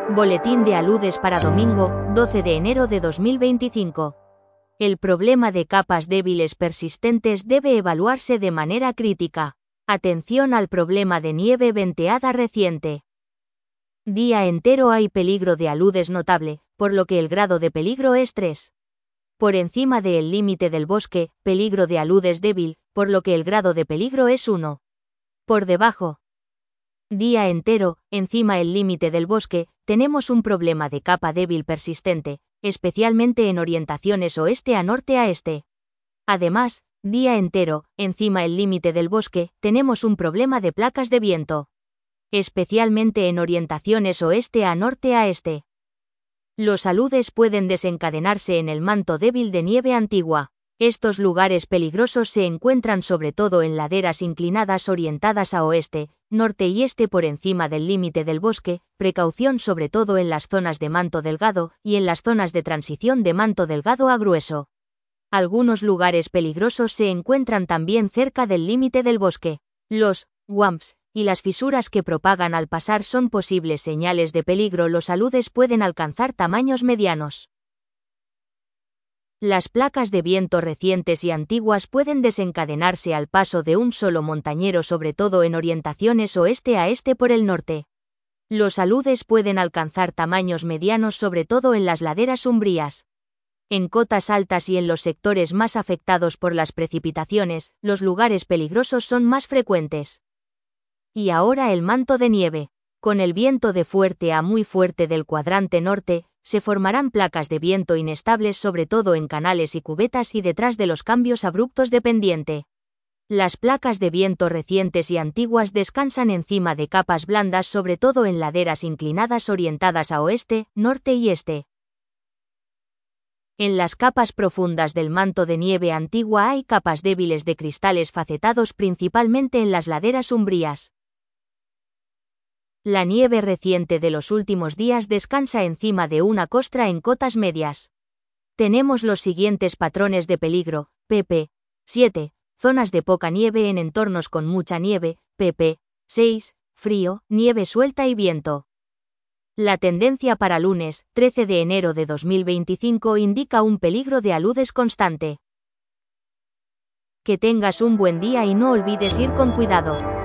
Boletín de aludes para domingo, 12 de enero de 2025. El problema de capas débiles persistentes debe evaluarse de manera crítica. Atención al problema de nieve venteada reciente. Día entero hay peligro de aludes notable, por lo que el grado de peligro es 3. Por encima del límite del bosque, peligro de aludes débil, por lo que el grado de peligro es 1. Por debajo. Día entero, encima el límite del bosque, tenemos un problema de capa débil persistente, especialmente en orientaciones oeste a norte a este. Además, día entero, encima el límite del bosque, tenemos un problema de placas de viento, especialmente en orientaciones oeste a norte a este. Los aludes pueden desencadenarse en el manto débil de nieve antigua. Estos lugares peligrosos se encuentran sobre todo en laderas inclinadas orientadas a oeste, norte y este por encima del límite del bosque, precaución sobre todo en las zonas de manto delgado y en las zonas de transición de manto delgado a grueso. Algunos lugares peligrosos se encuentran también cerca del límite del bosque. Los WAMPs y las fisuras que propagan al pasar son posibles señales de peligro. Los aludes pueden alcanzar tamaños medianos. Las placas de viento recientes y antiguas pueden desencadenarse al paso de un solo montañero, sobre todo en orientaciones oeste a este por el norte. Los aludes pueden alcanzar tamaños medianos, sobre todo en las laderas umbrías. En cotas altas y en los sectores más afectados por las precipitaciones, los lugares peligrosos son más frecuentes. Y ahora el manto de nieve. Con el viento de fuerte a muy fuerte del cuadrante norte, se formarán placas de viento inestables sobre todo en canales y cubetas y detrás de los cambios abruptos de pendiente. Las placas de viento recientes y antiguas descansan encima de capas blandas sobre todo en laderas inclinadas orientadas a oeste, norte y este. En las capas profundas del manto de nieve antigua hay capas débiles de cristales facetados principalmente en las laderas umbrías. La nieve reciente de los últimos días descansa encima de una costra en cotas medias. Tenemos los siguientes patrones de peligro: pp. 7. Zonas de poca nieve en entornos con mucha nieve, pp. 6. Frío, nieve suelta y viento. La tendencia para lunes, 13 de enero de 2025 indica un peligro de aludes constante. Que tengas un buen día y no olvides ir con cuidado.